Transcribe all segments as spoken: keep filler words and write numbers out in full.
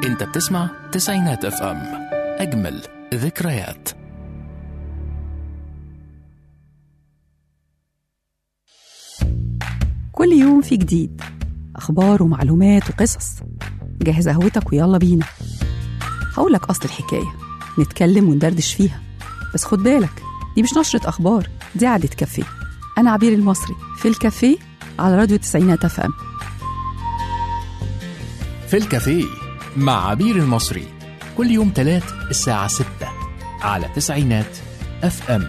انت بتسمع تسعينات اف ام، اجمل ذكريات. كل يوم في جديد، أخبار ومعلومات وقصص. جهز قهوتك ويلا بينا. هقولك أصل الحكاية، نتكلم وندردش فيها، بس خد بالك دي مش نشرة أخبار، دي قعدة كافيه. أنا عبير المصري في الكافيه على راديو تسعينات اف ام. في الكافيه مع عبير المصري كل يوم تلات الساعة ستة على تسعينات اف ام.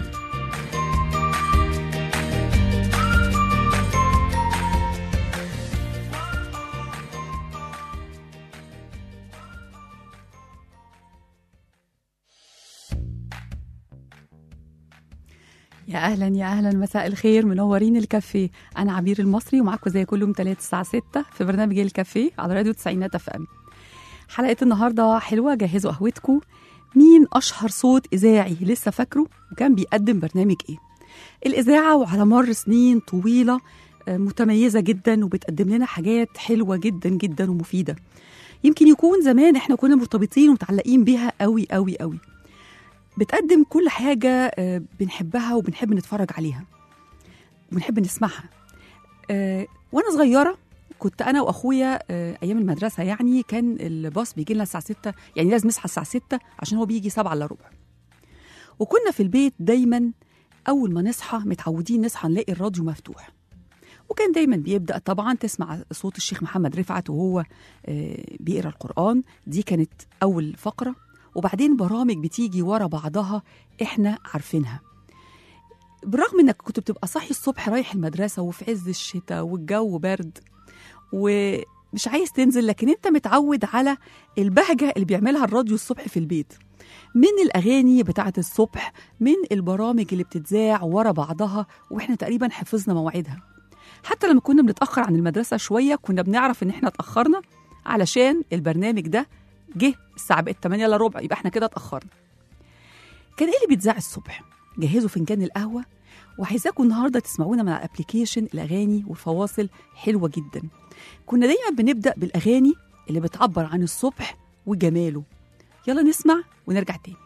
يا أهلا يا أهلا، مساء الخير، منورين الكافيه. أنا عبير المصري ومعاكم زي كل يوم تلات الساعة ستة في برنامج الكافيه على راديو تسعينات اف ام. حلقة النهاردة حلوة، جهزوا قهوتكم. مين أشهر صوت إذاعي لسه فاكره وكان بيقدم برنامج إيه؟ الإذاعة وعلى مر سنين طويلة متميزة جدا وبتقدم لنا حاجات حلوة جدا جدا ومفيدة. يمكن يكون زمان إحنا كنا مرتبطين ومتعلقين بيها قوي قوي قوي. بتقدم كل حاجة بنحبها وبنحب نتفرج عليها وبنحب نسمعها. وأنا صغيرة كنت أنا وأخويا أيام المدرسة، يعني كان الباص بيجي لنا الساعة ستة، يعني لازم نصحى الساعة ستة عشان هو بيجي سبعة إلا ربع. وكنا في البيت دايما أول ما نصحى متعودين نصحى نلاقي الراديو مفتوح، وكان دايما بيبدأ طبعا تسمع صوت الشيخ محمد رفعت وهو بيقرأ القرآن، دي كانت أول فقرة. وبعدين برامج بتيجي ورا بعضها احنا عارفينها، بالرغم انك كنت بتبقى صاحي الصبح رايح المدرسة وفي عز الشتاء والجو برد ومش عايز تنزل، لكن انت متعود على البهجة اللي بيعملها الراديو الصبح في البيت، من الأغاني بتاعة الصبح، من البرامج اللي بتتذاع ورا بعضها، واحنا تقريبا حفظنا مواعيدها. حتى لما كنا بنتأخر عن المدرسة شوية كنا بنعرف ان احنا اتأخرنا علشان البرنامج ده جه الساعة بقت تمانية الا ربع، يبقى احنا كده اتأخرنا. كان ايه اللي بيتذاع الصبح؟ جهزوا فنجان القهوة، وعايزاكم النهارده تسمعونا من على الابليكيشن. الاغاني والفواصل حلوة جدا. كنا دايما بنبدأ بالاغاني اللي بتعبر عن الصبح وجماله. يلا نسمع ونرجع تاني.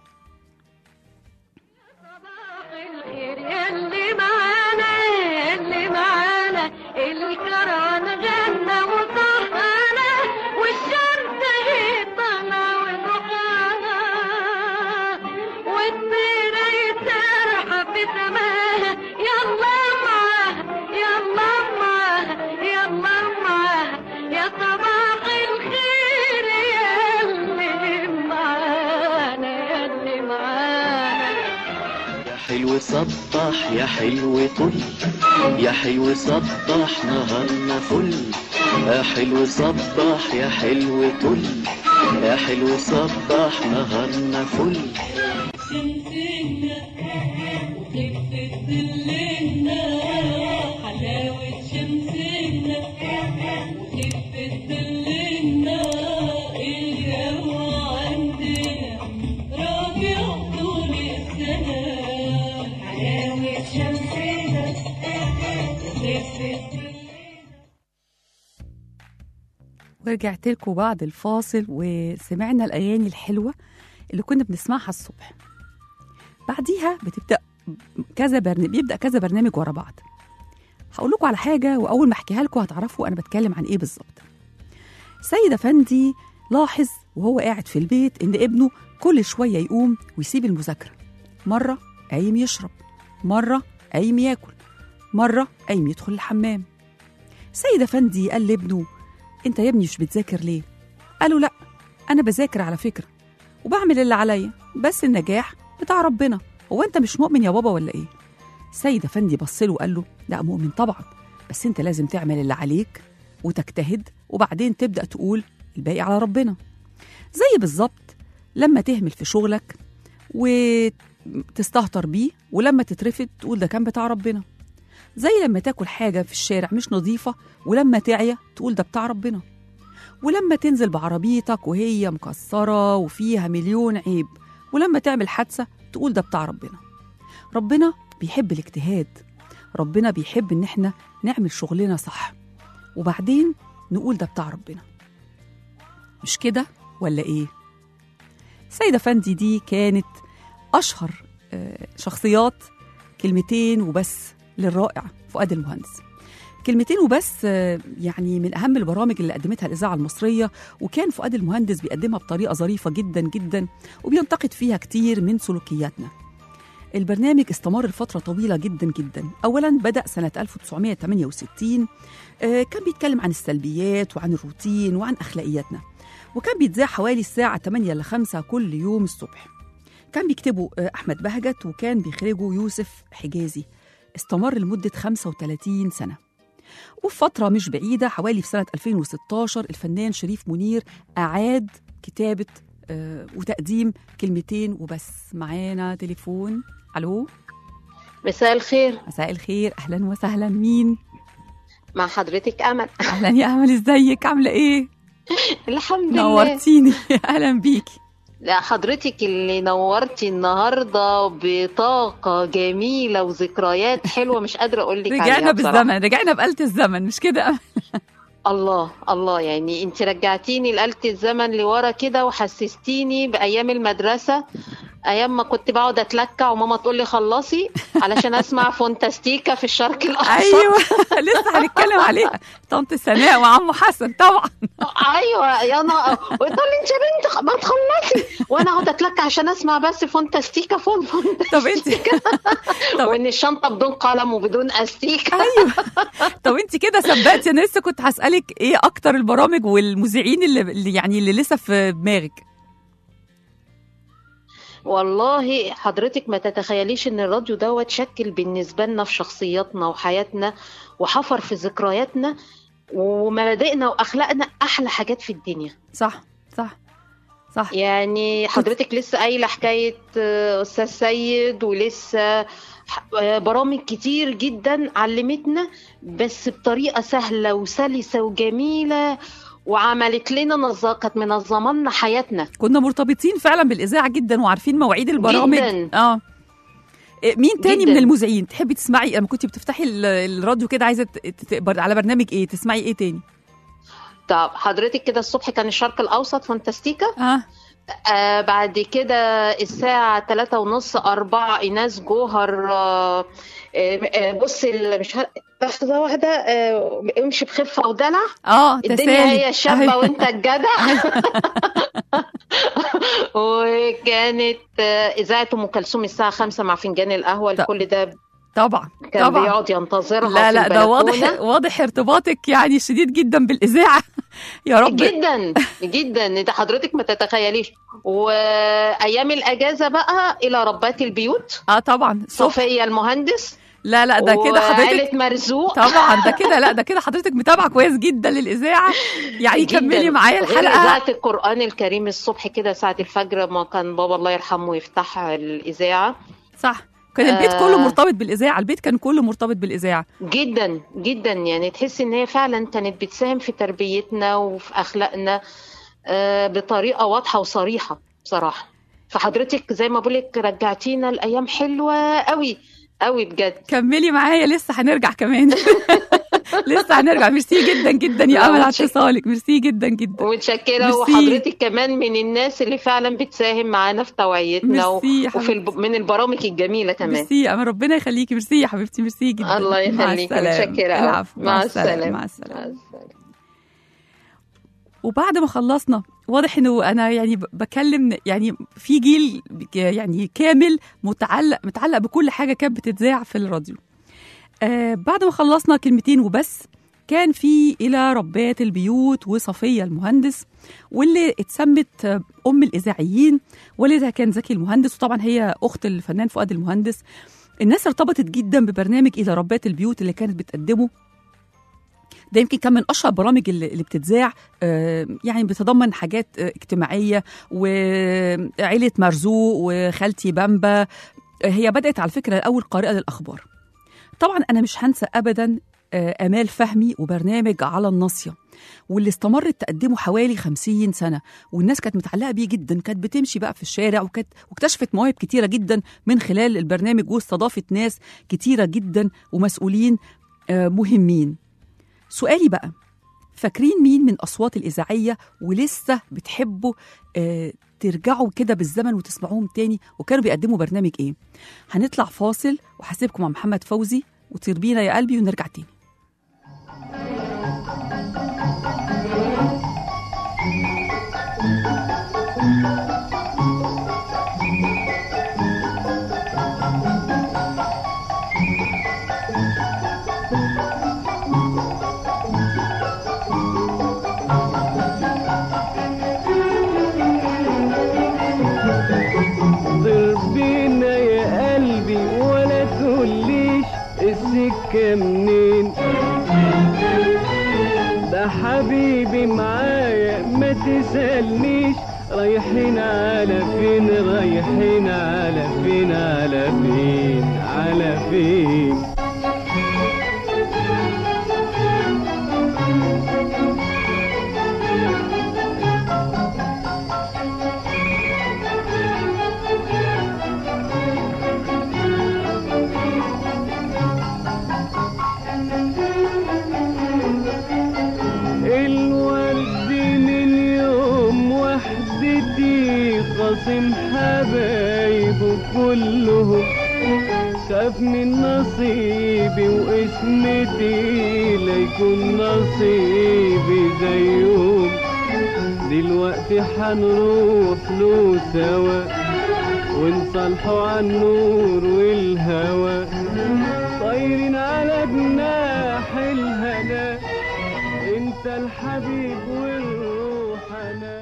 صباح الخير يلي معانا يلي معانا، الكران غنى وصحانا والشمس هي طالعة وضحاها والطيرة يسرحة في سماها. يلا معاها يلا معاها يلا معاها، يا صباح الخير يلي معانا يلي معانا. يا حلو سطح يا حلو طل، يا حلو سطح نهارنا فل، يا حلو سطح يا حلو طل، يا حلو سطح نهارنا فل. شمسنا وخفة ظلنا، حلاوة شمسنا وخفة ظلنا، الجو عندنا ربيع طول السنة. حلاوة شمسنا وخفة ورجعت لكم بعد الفاصل وسمعنا الأغاني الحلوة اللي كنا بنسمعها الصبح. بعديها بتبدأ كذا برنامج، بيبدأ كذا برنامج ورا بعض. هقول لكم على حاجة، وأول ما أحكيها لكم هتعرفوا أنا بتكلم عن إيه بالظبط. سيد أفندي لاحظ وهو قاعد في البيت إن ابنه كل شوية يقوم ويسيب المذاكرة، مرة قايم يشرب، مرة قايم ياكل، مرة قايم يدخل الحمام. سيد أفندي قال لابنه: أنت يا ابني مش بتذاكر ليه؟ قالوا: لأ، أنا بذاكر على فكرة وبعمل اللي عليا، بس النجاح بتاع ربنا. هو أنت مش مؤمن يا بابا ولا إيه؟ سيد أفندي بصله وقال له: لا، مؤمن طبعا، بس أنت لازم تعمل اللي عليك وتجتهد، وبعدين تبدأ تقول الباقي على ربنا. زي بالظبط لما تهمل في شغلك وتستهتر بيه، ولما تترفد تقول ده كان بتاع ربنا. زي لما تاكل حاجة في الشارع مش نظيفة ولما تعيا تقول ده بتاع ربنا. ولما تنزل بعربيتك وهي مكسرة وفيها مليون عيب ولما تعمل حادثة تقول ده بتاع ربنا. ربنا بيحب الاجتهاد، ربنا بيحب ان احنا نعمل شغلنا صح وبعدين نقول ده بتاع ربنا. مش كده؟ ولا إيه؟ سيدة فندي دي كانت أشهر آه، شخصيات كلمتين وبس للرائع فؤاد المهندس. كلمتين وبس آه، يعني من أهم البرامج اللي قدمتها الإذاعة المصرية، وكان فؤاد المهندس بيقدمها بطريقة ظريفة جدا جدا وبينتقد فيها كتير من سلوكياتنا. البرنامج استمر لفترة طويلة جدا جدا. أولا بدأ سنة ألف وتسعمائة وثمانية وستين، آه، كان بيتكلم عن السلبيات وعن الروتين وعن أخلاقياتنا، وكان بيتذاع حوالي الساعة ثمانية ل خمسة كل يوم الصبح. كان بيكتبه آه، أحمد بهجت وكان بيخرجه يوسف حجازي. استمر لمدة خمسة وثلاثين سنة. وفي فترة مش بعيدة حوالي في سنة ألفين وستاشر الفنان شريف منير أعاد كتابة آه، وتقديم كلمتين وبس. معانا تليفون. ألو، مساء الخير، مساء الخير، أهلا وسهلا. مين؟ مع حضرتك أمل. أهلا يا أمل، إزيك؟ عاملة إيه؟ الحمد لله. نورتيني. أهلا بيكي. لا، حضرتك اللي نورتي النهارده بطاقة جميلة وذكريات حلوة مش قادرة أقول لك عليها. رجعنا بصراحة. بالزمن، رجعنا بآلة الزمن، مش كده؟ الله الله، يعني انت رجعتيني لآلة الزمن لورا كده وحسستيني بأيام المدرسة، أيام ما كنت بقعد أتلكع وماما تقول لي خلصي علشان أسمع فونتاستيكا في الشرق الأوسط. أيوه لسه هنتكلم عليها، طنط سناء وعمو حسن طبعا. ايوه يا انا، وتقول لي انت يا بنت ما تخلصي، وانا اقعد اتلكع عشان اسمع بس فونتاستيكا فون طب انت طب وان الشنطه بدون قلم وبدون استيكه. ايوه. طب انت كده سبقتي، انا لسه كنت هسألك ايه اكتر البرامج والمذيعين اللي اللي يعني اللي لسه في دماغك؟ والله حضرتك ما تتخيليش ان الراديو دوت شكل بالنسبه لنا في شخصياتنا وحياتنا وحفر في ذكرياتنا ومبادئنا واخلاقنا، احلى حاجات في الدنيا. صح صح صح. يعني حضرتك لسه قايله حكايه استاذ سيد، ولسه برامج كتير جدا علمتنا بس بطريقه سهله وسلسه وجميله، وعملت لنا نظام، كانت منظمه لنا حياتنا. كنا مرتبطين فعلا بالاذاعه جدا وعارفين مواعيد البرامج جداً. اه. مين تاني جداً. من المذيعين تحبي تسمعي لما كنتي بتفتحي الراديو كده عايزه تبقى على برنامج ايه؟ تسمعي ايه تاني؟ طب حضرتك كده الصبح كان الشرق الاوسط فانتاستيكا. اه, آه بعد كده الساعه ثلاثة ونص أربعة ايناس جوهر. آه آه بص مش هر... لحظه واحده. آه امشي بخفه ودلع. اه الدنيا هي الشابه وانت الجدع. وكانت اذاعه ام كلثوم الساعه خمسة مع فنجان القهوه. كل ده طبعا كان طبعا بيقعد ينتظرها. لا في لا ده واضح واضح ارتباطك يعني شديد جدا بالاذاعه. يا رب. جدا جدا، انت حضرتك ما تتخيليش. وايام الاجازه بقى الى ربات البيوت. اه طبعا صوفيا المهندس. لا لا ده كده حضرتك وعائلة مرزوق. طبعا ده كده، لا ده كده حضرتك متابعه كويس جدا للاذاعه يعني. كملي معايا الحلقه. اذاعه القران الكريم الصبح كده ساعه الفجر، ما كان بابا الله يرحمه يفتح الاذاعه. صح، كان البيت كله مرتبط بالاذاعه، البيت كان كله مرتبط بالاذاعه جدا جدا. يعني تحس ان هي فعلا كانت بتساهم في تربيتنا وفي اخلاقنا بطريقه واضحه وصريحه بصراحه. فحضرتك زي ما بقولك رجعتينا لايام حلوه قوي قوي بجد. كملي معايا لسه هنرجع كمان. لسه هنرجع. ميرسي جدا جدا يا امل على اتصالك، ميرسي جدا جدا. ومتشكره. وحضرتك كمان من الناس اللي فعلا بتساهم معانا في توعيتنا وفي الب... من البرامج الجميله كمان. ميرسي يا امل، ربنا يخليكي. ميرسي يا حبيبتي، ميرسي جدا. الله يخليكي. متشكره. مع, مع السلامه. السلامه. مع السلامه. وبعد ما خلصنا واضح انه انا يعني بكلم يعني في جيل يعني كامل متعلق متعلق بكل حاجه كانت بتتذاع في الراديو. آه بعد ما خلصنا كلمتين وبس، كان في الى ربات البيوت وصفيه المهندس، واللي اتسمت ام الاذاعيين، والدها كان زكي المهندس، وطبعا هي اخت الفنان فؤاد المهندس. الناس ارتبطت جدا ببرنامج الى ربات البيوت اللي كانت بتقدمه. ده يمكن كان من اشهر برامج اللي, اللي بتتذاع، آه يعني بتتضمن حاجات آه اجتماعيه، وعيله مرزوق وخالتي بامبا. آه هي بدات على فكره الاول قارئه للاخبار. طبعا انا مش هنسى ابدا آه امال فهمي وبرنامج على الناصيه، واللي استمرت تقدمه حوالي خمسين سنه، والناس كانت متعلقه بيه جدا. كانت بتمشي بقى في الشارع، وكانت واكتشفت مواهب كتيره جدا من خلال البرنامج، واستضافت ناس كتيره جدا ومسؤولين آه مهمين. سؤالي بقى، فاكرين مين من أصوات الإذاعية ولسه بتحبوا آه ترجعوا كده بالزمن وتسمعوهم تاني، وكانوا بيقدموا برنامج إيه؟ هنطلع فاصل وحاسبكم مع محمد فوزي وطير بينا يا قلبي ونرجع تاني. السكة منين ده حبيبي معايا ما تسألنيش رايحين على فين رايحين على فين على فين على فين خاصم حبايبه كلهم شاف من نصيبي واسمتي ليكون نصيبي زيهم دلوقتي حنروح له سوا ونصالحوا عن النور والهوى طايرين على جناح الهنا انت الحبيب والروح انا.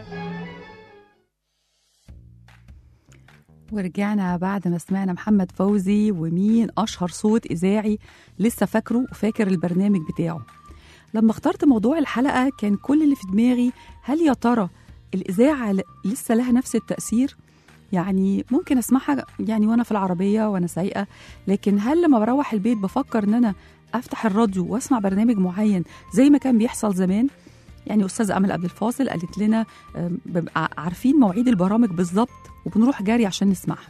ورجعنا بعد ما سمعنا محمد فوزي ومين أشهر صوت إذاعي لسه فاكره وفاكر البرنامج بتاعه. لما اخترت موضوع الحلقة كان كل اللي في دماغي هل يا ترى الإذاعة لسه لها نفس التأثير؟ يعني ممكن أسمعها يعني وأنا في العربية وأنا سايقة، لكن هل لما بروح البيت بفكر إن أنا أفتح الراديو وأسمع برنامج معين زي ما كان بيحصل زمان؟ يعني أستاذة أمل قبل الفاصل قالت لنا ببقى عارفين مواعيد البرامج بالظبط وبنروح جاري عشان نسمعها.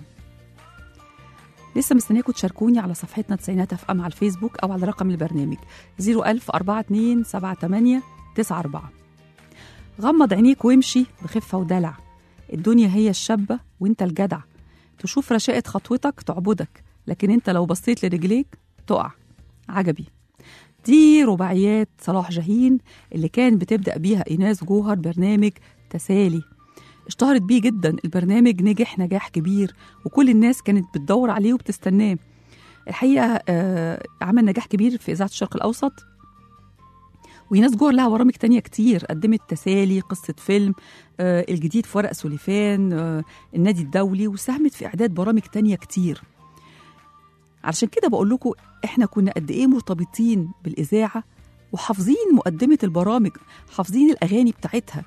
لسه مستنياكم تشاركوني على صفحتنا تسعينات اف ام على الفيسبوك أو على رقم البرنامج صفر ألف أربعة اتنين سبعة تمانية تسعة أربعة. غمض عينيك وامشي بخفة ودلع، الدنيا هي الشابة وانت الجدع، تشوف رشاقة خطوتك تعبدك، لكن انت لو بصيت لرجليك تقع. عجبي. دي رباعيات صلاح جاهين اللي كان بتبدأ بيها إيناس جوهر برنامج تسالي. اشتهرت بيه جدا، البرنامج نجح نجاح كبير وكل الناس كانت بتدور عليه وبتستناه. الحقيقة آه عمل نجاح كبير في إذاعة الشرق الأوسط. وإيناس جوهر لها برامج تانية كتير، قدمت تسالي، قصة فيلم، آه الجديد في ورق سوليفان، آه النادي الدولي، وساهمت في إعداد برامج تانية كتير. علشان كده بقول لكم احنا كنا قد ايه مرتبطين بالإذاعة وحافظين مقدمة البرامج، حافظين الأغاني بتاعتها.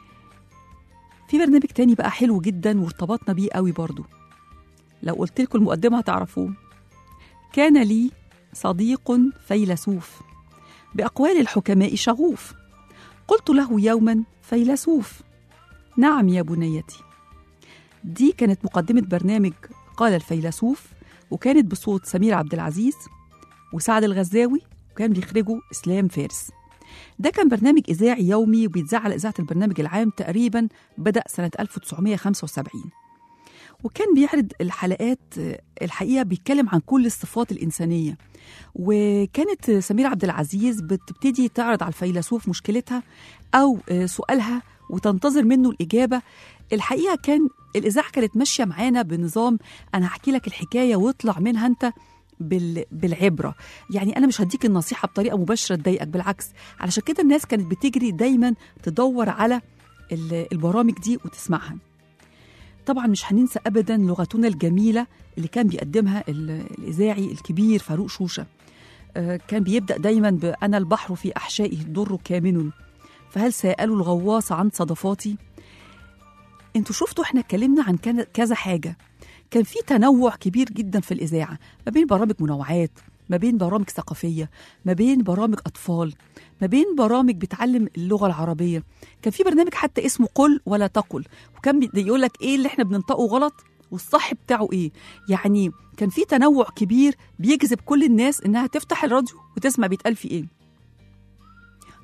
في برنامج تاني بقى حلو جدا وارتبطنا بيه قوي برضو، لو قلت لكم المقدمة هتعرفوه. كان لي صديق فيلسوف بأقوال الحكماء شغوف، قلت له يوما فيلسوف، نعم يا بنيتي. دي كانت مقدمة برنامج قال الفيلسوف، وكانت بصوت سمير عبد العزيز وسعد الغزاوي، وكان بيخرجوا إسلام فارس. ده كان برنامج إذاعي يومي وبيتذاع على إذاعة البرنامج العام، تقريبا بدأ سنة ألف وتسعمية وخمسة وسبعين، وكان بيعرض الحلقات الحقيقة بيتكلم عن كل الصفات الإنسانية. وكانت سمير عبد العزيز بتبتدي تعرض على الفيلسوف مشكلتها أو سؤالها وتنتظر منه الإجابة. الحقيقة كان الإذاعة كانت ماشية معانا بنظام أنا هحكي لك الحكاية واطلع منها أنت بالعبرة، يعني أنا مش هديك النصيحة بطريقة مباشرة تضايقك، بالعكس. علشان كده الناس كانت بتجري دايما تدور على البرامج دي وتسمعها. طبعا مش هننسى أبدا لغتنا الجميلة اللي كان بيقدمها الإذاعي الكبير فاروق شوشة. كان بيبدأ دايما بأنا البحر في أحشائه الضر كامن، فهل سألوا الغواص عن صدفاتي. انتوا شفتوا احنا اتكلمنا عن كذا حاجة، كان في تنوع كبير جدا في الإذاعة، ما بين برامج منوعات، ما بين برامج ثقافية، ما بين برامج أطفال، ما بين برامج بتعلم اللغة العربية. كان في برنامج حتى اسمه قل ولا تقل، وكان بيقول لك ايه اللي احنا بننطقه غلط والصح بتاعه ايه. يعني كان في تنوع كبير بيجذب كل الناس انها تفتح الراديو وتسمع بيتقال في ايه.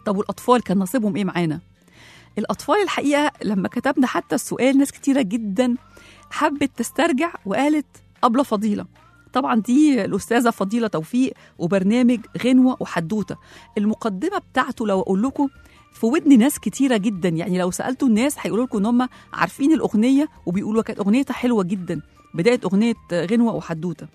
طب والأطفال كان نصيبهم إيه معانا؟ الأطفال الحقيقة لما كتبنا حتى السؤال ناس كتيرة جدا حبت تسترجع وقالت أبلة فضيلة. طبعا دي الأستاذة فضيلة توفيق وبرنامج غنوة وحدوتة. المقدمة بتاعته لو أقول لكم في ودن ناس كتيرة جدا، يعني لو سألتوا الناس هيقولوا لكم إن هم عارفين الأغنية وبيقولوا كانت أغنيتها حلوة جدا، بداية أغنية غنوة وحدوتة.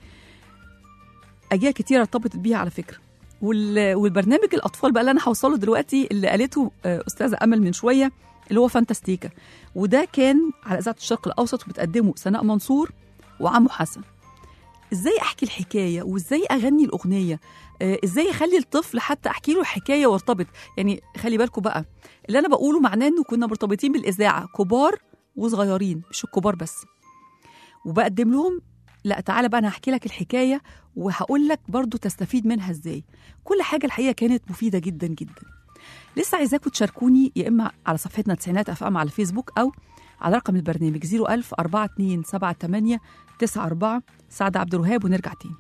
أجيال كتيرة ارتبطت بيها على فكرة. والبرنامج الأطفال بقى اللي أنا هوصله دلوقتي اللي قالته أستاذة أمل من شوية اللي هو فانتاستيكا، وده كان على إذاعة الشرق الأوسط وبتقدمه سناء منصور وعمو حسن. إزاي أحكي الحكاية وإزاي أغني الأغنية، إزاي أخلي الطفل حتى أحكي له حكاية وارتبط. يعني خلي بالكم بقى اللي أنا بقوله معناه إنه كنا مرتبطين بالإذاعة كبار وصغيرين، مش الكبار بس. وبقدم لهم لا تعالى بقى أنا هحكي لك الحكاية وهقول لك برضو تستفيد منها إزاي. كل حاجة الحقيقة كانت مفيدة جدا جدا. لسه عايزاكم تشاركوني يا إما على صفحتنا تسعينات أف أم على فيسبوك أو على رقم البرنامج صفر ألف أربعة اتنين سبعة تمانية تسعة أربعة. سعد عبد الوهاب ونرجع تاني.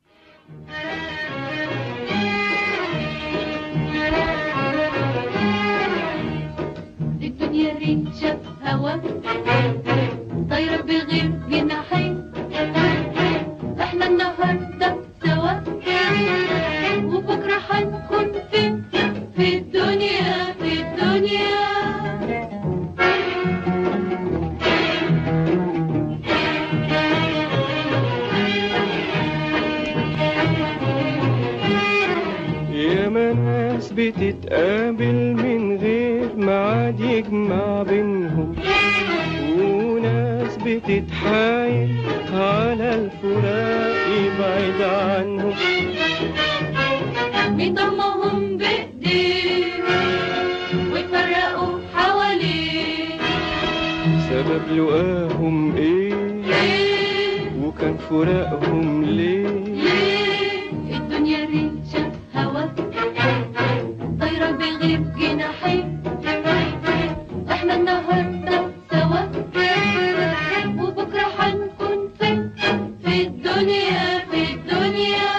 الدنيا ريشة هوا طايرة بغير جناحين، احنا النهاردة سوا وبكرة هنكون فين في الدنيا في الدنيا. ياما ناس بتتقابل من غير ميعاد يجمع بينهم، وناس بتتحايل على الفراق يبعد عنهم، بيضمهم بإيديه ويفرقوا حواليه. سبب لقاهم ايه, إيه؟ وكان فراقهم ليه, ليه؟ الدنيا ريشة هوا طايرة بغير جناحين، احنا النهاردة سوا وبكرة هنكون فين في الدنيا في الدنيا.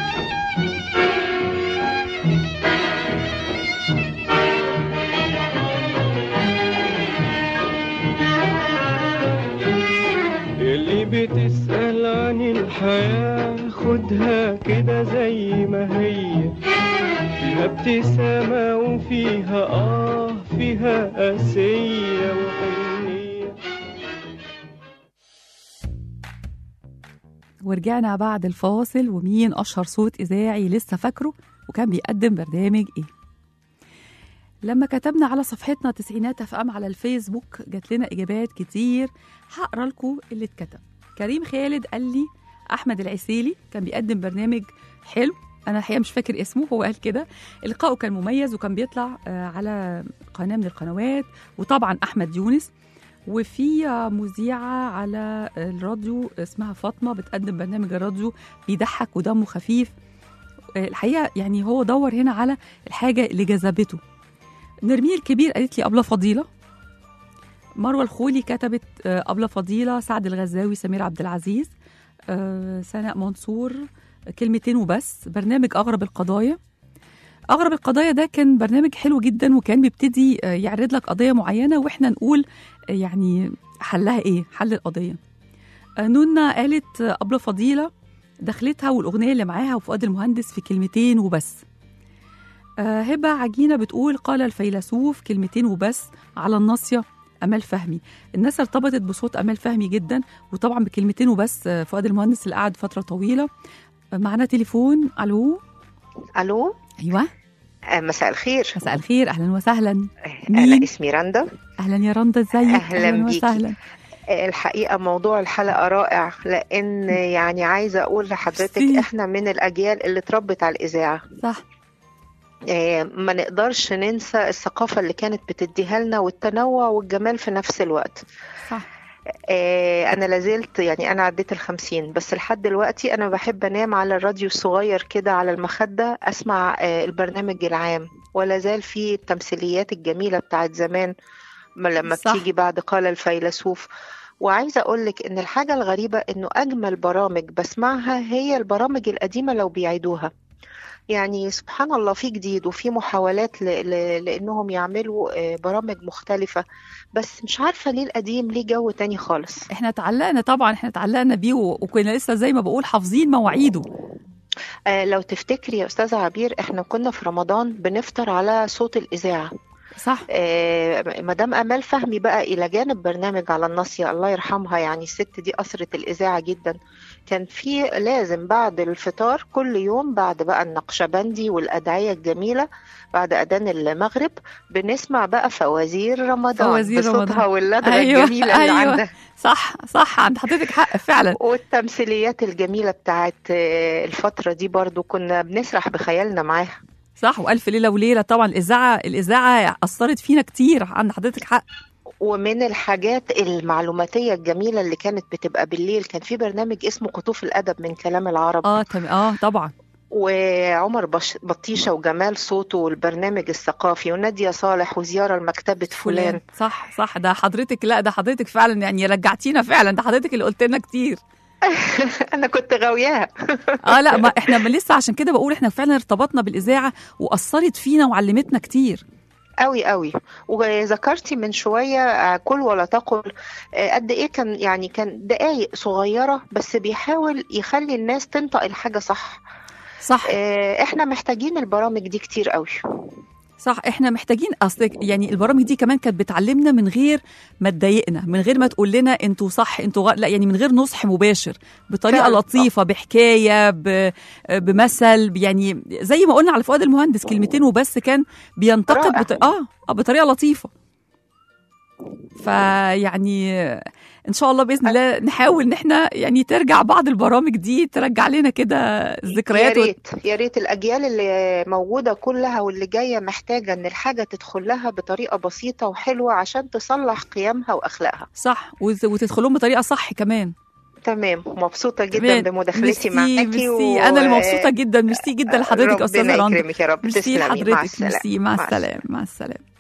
اللي بتسأل عن الحياة خدها كده زي ما هي، فيها ابتسامة وفيها آه فيها قاسية وحنية. ورجعنا بعد الفاصل. ومين أشهر صوت إذاعي لسه فاكره وكان بيقدم برنامج إيه؟ لما كتبنا على صفحتنا تسعينات أف أم على الفيسبوك جات لنا إجابات كتير، هقرا لكم اللي اتكتب. كريم خالد قال لي أحمد العسيلي كان بيقدم برنامج حلو، أنا الحقيقة مش فاكر اسمه، هو قال كده. لقاؤه كان مميز وكان بيطلع على قناة من القنوات. وطبعا أحمد يونس، وفي مذيعة على الراديو اسمها فاطمة بتقدم برنامج الراديو بيضحك ودمه خفيف. الحقيقة يعني هو دور هنا على الحاجة اللي جذبته. نرمين الكبير قالت لي أبلة فضيلة. مروة الخولي كتبت أبلة فضيلة، سعد الغزاوي، سمير عبد العزيز، سناء منصور، كلمتين وبس، برنامج أغرب القضايا. أغرب القضايا ده كان برنامج حلو جدا وكان بيبتدي يعرض لك قضية معينة وإحنا نقول يعني حلها إيه، حل القضية. نونا قالت أبلة فضيلة دخلتها والأغنية اللي معاها وفؤاد المهندس في كلمتين وبس. هبة عجينة بتقول قال الفيلسوف كلمتين وبس على الناصية أمال فهمي. الناس ارتبطت بصوت أمال فهمي جدا، وطبعا بكلمتين وبس فؤاد المهندس اللي قعد فترة طويلة. معنا تليفون. ألو. ألو. أيوة. مساء الخير. مساء الخير، أهلا وسهلا. أنا اسمي رندا. أهلا يا رندا، ازيك؟ أهلا, أهلا بيكي. وسهلا. الحقيقة موضوع الحلقة رائع، لأن يعني عايزة أقول لحضرتك إحنا من الأجيال اللي اتربت على الإذاعة. صح. ما نقدرش ننسى الثقافة اللي كانت بتديها لنا والتنوع والجمال في نفس الوقت. صح. أنا لازلت يعني أنا عديت الخمسين، بس لحد دلوقتي أنا بحب أنام على الراديو الصغير كده على المخدة أسمع البرنامج العام، ولا زال فيه التمثيليات الجميلة بتاعت زمان لما صح. بتيجي بعد قال الفيلسوف. وعايزة أقولك إن الحاجة الغريبة إنه أجمل برامج بسمعها هي البرامج القديمة لو بيعيدوها. يعني سبحان الله في جديد وفي محاولات ل... ل... لانهم يعملوا آه، برامج مختلفة، بس مش عارفة ليه القديم ليه جو تاني خالص. احنا اتعلقنا طبعا، احنا اتعلقنا بيه و- وكنا لسه زي ما بقول حافظين مواعيده. آه، لو تفتكري يا أستاذة عبير، احنا كنا في رمضان بنفطر على صوت الإذاعة. صح. آه، مدام أمال فهمي بقى إلى جانب برنامج على الناصية الله يرحمها، يعني الست دي أثرت الإذاعة جدا. كان في لازم بعد الفطار كل يوم، بعد بقى النقشبندي والأدعية الجميلة، بعد أذان المغرب بنسمع بقى فوازير رمضان فوازير بصوتها رمضان. واللدغة أيوة، الجميلة اللي أيوة. عندها، صح صح، عند حضرتك حق فعلا. والتمثيليات الجميلة بتاعت آه، الفترة دي برضو كنا بنسرح بخيالنا معاها. صح، والف ليله وليله طبعا. الاذاعه الاذاعه اثرت فينا كتير، عند حضرتك حق. ومن الحاجات المعلوماتية الجميلة اللي كانت بتبقى بالليل، كان في برنامج اسمه قطوف الأدب من كلام العرب، اه تمام، اه طبعا. وعمر بش- بطيشة وجمال صوته، والبرنامج الثقافي، ونادية صالح، وزيارة لمكتبة فلان. صح صح، ده حضرتك، لا ده حضرتك فعلا يعني رجعتينا فعلا، ده حضرتك اللي قلت لنا كتير. أنا كنت غاوياها. اه لا، ما احنا ما لسه عشان كده بقول احنا فعلا ارتبطنا بالاذاعه واثرت فينا وعلمتنا كتير. قوي قوي. وذكرتي من شوية آه، كل ولا تقل، آه، قد ايه كان، يعني كان دقايق صغيرة بس بيحاول يخلي الناس تنطق الحاجة صح. صح آه، احنا محتاجين البرامج دي كتير قوي. صح، احنا محتاجين اصل يعني البرامج دي كمان كانت بتعلمنا من غير ما تضايقنا، من غير ما تقول لنا انتوا صح انتوا غ... لا يعني من غير نصح مباشر، بطريقه فعلا. لطيفه، بحكايه، ب... بمثل، يعني زي ما قلنا على فؤاد المهندس كلمتين وبس كان بينتقد رائع. بط... اه اه بطريقه لطيفه. فيعني ان شاء الله باذن الله نحاول ان احنا يعني ترجع بعض البرامج دي ترجع لنا كده الذكريات. يا ريت يا ريت الأجيال اللي موجودة كلها واللي جاية محتاجة إن الحاجة تدخل لها بطريقة بسيطة وحلوة عشان تصلح قيمها وأخلاقها. صح، وت- وتدخلهم بطريقه صح كمان. تمام، مبسوطة جدا تمام. بمداخلتي ميرسي- معاكي. ميرسي. و... انا اللي مبسوطه جدا، ميرسي جدا لحضرتك يا استاذه ربنا رندا. يكرمك يا رب. ميرسي تسلمي. مع لحضرتك، السلامة. ميرسي، مع مع السلامه، مع السلامه.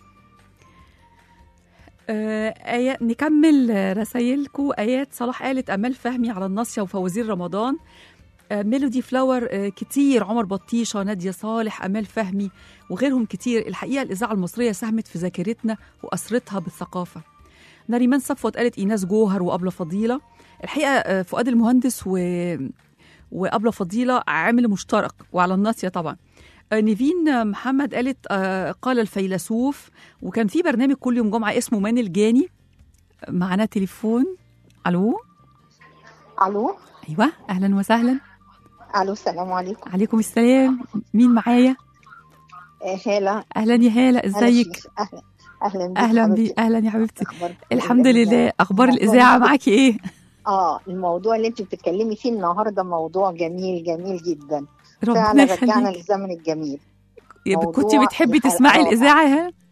آه آية نكمل آه، رسايلكم. آيات صلاح قالت أمال فهمي على الناصية وفوازير رمضان. آه ميلودي فلاور آه كتير، عمر بطيشة، نادية صالح، أمال فهمي وغيرهم كتير. الحقيقة الإذاعة المصرية ساهمت في ذاكرتنا وأسرتها بالثقافة. نريمان صفوت قالت إيناس جوهر وأبلة فضيلة. الحقيقة آه فؤاد المهندس و... وأبلة فضيلة عامل مشترك، وعلى الناصية طبعا. نيفين محمد قالت آه قال الفيلسوف. وكان في برنامج كل يوم جمعة اسمه مان الجاني. معنا تليفون. ألو. الو. أيوة، أهلا وسهلا. الو، السلام عليكم. عليكم السلام. مين معايا؟ آه، هالة. أهلا يا هالة، ازيك؟ اهلا اهلا بيك أهلا بي حبيبتي. أهلا يا حبيبتي. أخبارك؟ الحمد ال- لله. أخبار الموضوع الإذاعة اللي- معاكي إيه؟ اه الموضوع اللي انت بتتكلمي فيه النهارده موضوع جميل جميل جدا. ربنا فعلا رجعنا يخليك. للزمن الجميل. يا ب- موضوع كنتي بتحبي الحلقة تسمعي رائع. الإذاعة يا هالة؟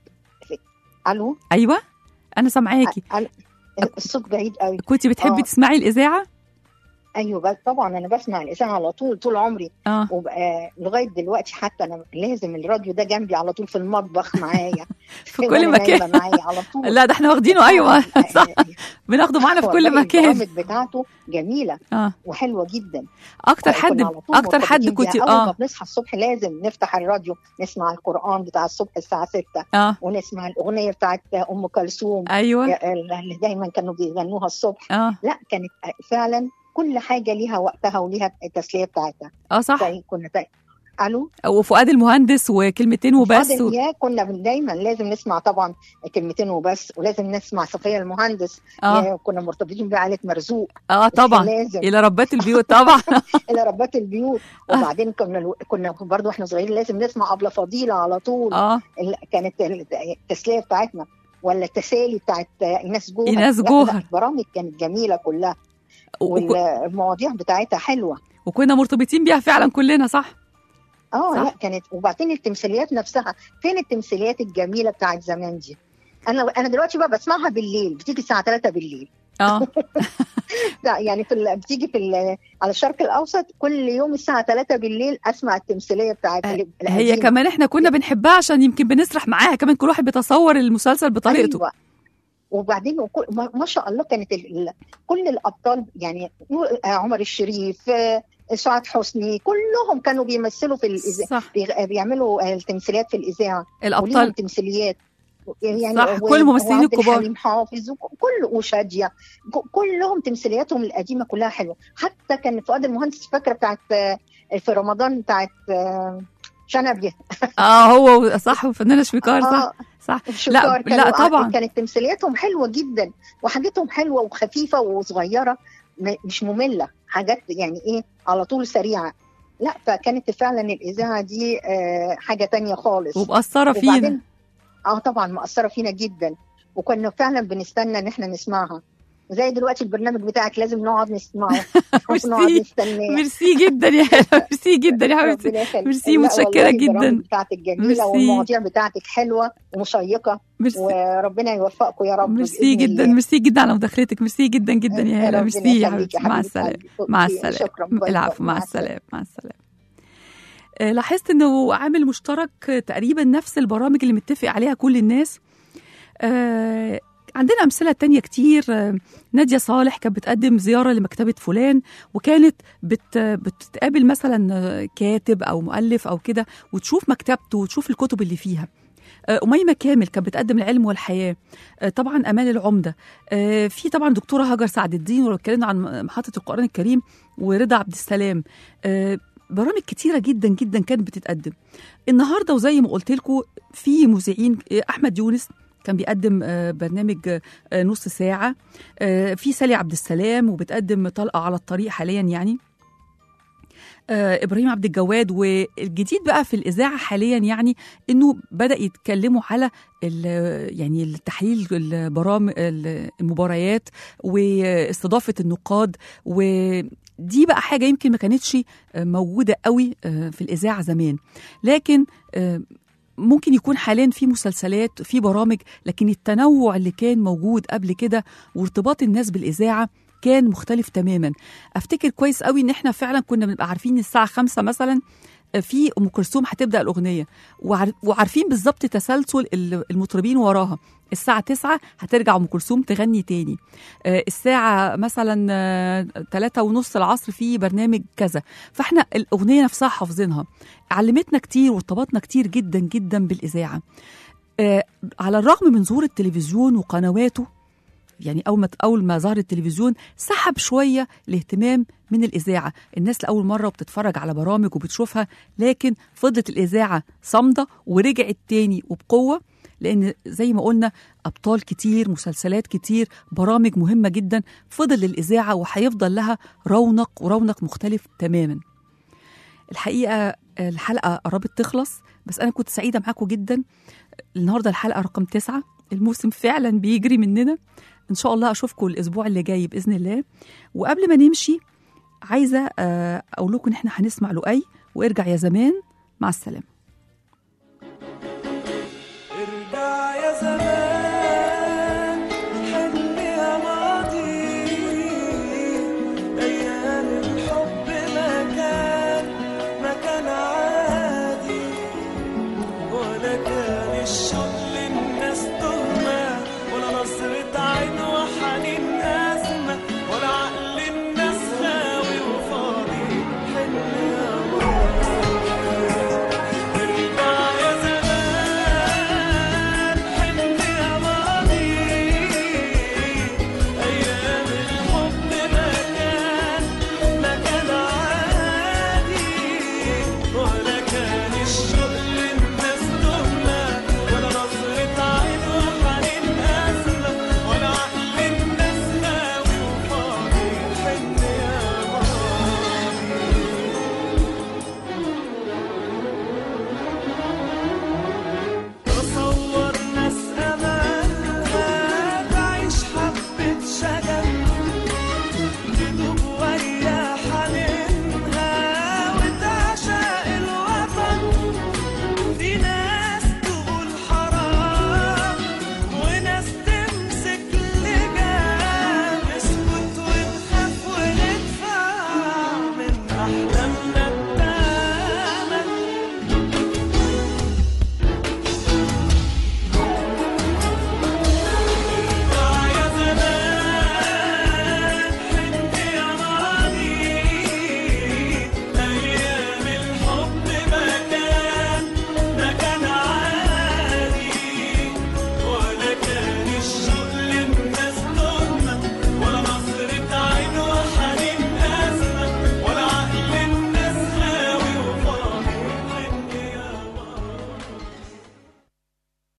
الو. أيوة أنا سامعاكي. أ- أ- الصوت بعيد قوي. كنتي بتحبي آه. تسمعي الإذاعة؟ ايوه بس طبعا انا بسمع الاذاعه على طول طول عمري. اه وبقى لغايه دلوقتي حتى انا لازم الراديو ده جنبي على طول في المطبخ معايا. في كل وأنا مكان. نايمة معايا على طول. لا ده احنا واخدينه. أيوة صح، بناخده معانا في كل والله مكان. البرامج بتاعته جميله اه وحلوه جدا. أكتر كنا حد على طول أكتر حد مرتبطين كنت بيها. اول ما اه بنصحى الصبح لازم نفتح الراديو نسمع القرآن بتاع الصبح الساعة ستة، اه ونسمع الأغنية بتاعت أم كلثوم أيوة اللي دايما كانوا بيغنوها الصبح. اه لا كانت فعلا كل حاجة ليها وقتها وليها التسلية بتاعتها. اه صح. زي كنا تا... الو. وفؤاد المهندس وكلمتين وبس فاضل و... إياه كنا بن- دايما لازم نسمع طبعا كلمتين وبس، ولازم نسمع صفية المهندس. اه يا كنا مرتبطين بعائلة مرزوق. اه طبعا لازم الى ربات البيوت طبعا. الى ربات البيوت. وبعدين كنا الو... كنا برضو احنا صغيرين لازم نسمع أبلة فضيلة على طول. اه ال- كانت ال- التسلية بتاعتنا ولا التسالي بتاعت ايناس جوهر. إيناس لا، لا، جوهر. البرامج كانت جميلة كلها وك... والمواضيع بتاعتها حلوة. وكنا مرتبطين بيها فعلا كلنا. صح اه صح. لا كانت. وبعدين التمثيليات نفسها، فين التمثيليات الجميلة بتاعت زمان دي؟ انا انا دلوقتي بقى بسمعها بالليل، بتيجي الساعة ثلاثة بالليل. اه لا يعني في ال... بتيجي في ال... على الشرق الاوسط كل يوم الساعة ثلاثة بالليل اسمع التمثيلية بتاعت هي القديمة. كمان احنا كنا بنحبها عشان يمكن بنسرح معاها كمان، كل واحد بيتصور المسلسل بطريقته. أيوة. وبعدين وكل... ما... ما شاء الله كانت ال... كل الابطال يعني عمر الشريف، سعاد حسني، كلهم كانوا بيمثلوا في الإذاعة، بيعملوا التمثيليات في الإذاعة، الأبطال تمثيليات يعني صح، كل الممثلين الكبار، حليم حافظ وكل وشادية، كلهم تمثيلياتهم القديمة كلها حلوة. حتى كان فؤاد المهندس فاكرة بتاعت في رمضان بتاعت شنبيه اه هو صح، وفنانة شويكار صح آه صح. لا لا طبعا كانت تمثيلياتهم حلوة جدا، وحاجتهم حلوة وخفيفة وصغيرة مش مملة، حاجات يعني ايه على طول سريعة. لا فكانت فعلا الإذاعة دي آه حاجة تانية خالص، ومأثرة فينا. اه طبعا مأثرة فينا جدا، وكنا فعلا بنستنى ان احنا نسمعها. زي دلوقتي البرنامج بتاعك لازم نقعد نسمعه نقعد نستناه. ميرسي جدا يا ميرسي جدا يا حبيبتي، ميرسي متشكرة جدا. البرامج بتاعتك جميلة والمواضيع بتاعتك حلوة ومشيقة، وربنا يوفقكم يا رب. ميرسي جدا، ميرسي جدا على مداخلتك، ميرسي جدا جدا يا هلا. ميرسي يا حبيبتي، مع السلامة. مع السلامة، العفو، مع السلامة، مع السلامة. لاحظت انه عامل مشترك تقريبا نفس البرامج اللي متفق عليها كل الناس. آه عندنا أمثلة تانية كتير. آه نادية صالح كانت بتقدم زيارة لمكتبة فلان، وكانت بت بتقابل مثلا كاتب أو مؤلف أو كده، وتشوف مكتبته وتشوف الكتب اللي فيها. آه أميمة كامل كانت بتقدم العلم والحياة. آه طبعا أمال العمدة. آه في طبعا دكتورة هاجر سعد الدين، ولو اتكلمنا عن محطة القرآن الكريم، ورضا عبد السلام. آه برامج كتيرة جدا جدا كانت بتتقدم. النهاردة وزي ما قلت لكم في مذيعين، أحمد يونس كان بيقدم برنامج نص ساعة، في سالي عبد السلام وبتقدم طلقة على الطريق حاليا يعني، إبراهيم عبد الجواد. والجديد بقى في الإذاعة حاليا يعني إنه بدأ يتكلموا على يعني التحليل البرامج المباريات واستضافة النقاد، و دي بقى حاجة يمكن ما كانتش موجودة قوي في الإذاعة زمان، لكن ممكن يكون حاليا في مسلسلات في برامج، لكن التنوع اللي كان موجود قبل كده وارتباط الناس بالإذاعة كان مختلف تماما. أفتكر كويس قوي إن احنا فعلا كنا بنبقى عارفين الساعة خمسة مثلا في أم كلثوم هتبدأ الأغنية، وعارفين بالظبط تسلسل المطربين وراها. الساعة تسعة هترجع أم كلثوم تغني تاني، الساعة مثلا ثلاثة ونص العصر في برنامج كذا، فاحنا الأغنية نفسها حافظينها. علمتنا كتير وارتبطنا كتير جدا جدا بالإذاعة. على الرغم من ظهور التلفزيون وقنواته، يعني أول ما أول ما ظهر التلفزيون سحب شوية الاهتمام من الإذاعة، الناس لأول مرة بتتفرج على برامج وبتشوفها، لكن فضلت الإذاعة صامدة ورجعت تاني وبقوة، لأن زي ما قلنا أبطال كتير، مسلسلات كتير، برامج مهمة جدا فضل للإذاعة وهيفضل لها رونق ورونق مختلف تماما. الحقيقة الحلقة قربت تخلص، بس أنا كنت سعيدة معاكم جدا. النهاردة الحلقة رقم تسعة، الموسم فعلا بيجري مننا. إن شاء الله أشوفكم الأسبوع اللي جاي بإذن الله. وقبل ما نمشي عايزة أقول لكم إن إحنا هنسمع لؤي وارجع يا زمان. مع السلامة. ارجع يا زمان، حن يا ماضي، أيام الحب ما كان ما كان عادي، ولا كان الشوق